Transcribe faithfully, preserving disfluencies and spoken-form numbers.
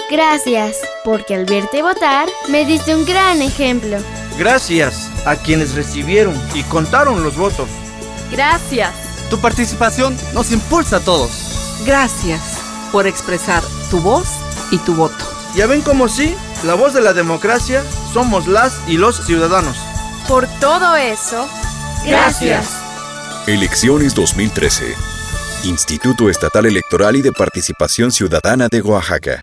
Gracias, porque al verte votar, me diste un gran ejemplo. Gracias a quienes recibieron y contaron los votos. Gracias. Tu participación nos impulsa a todos. Gracias por expresar tu voz y tu voto. Ya ven como sí, la voz de la democracia somos las y los ciudadanos. Por todo eso, Gracias. Elecciones dos mil trece. Instituto Estatal Electoral y de Participación Ciudadana de Oaxaca.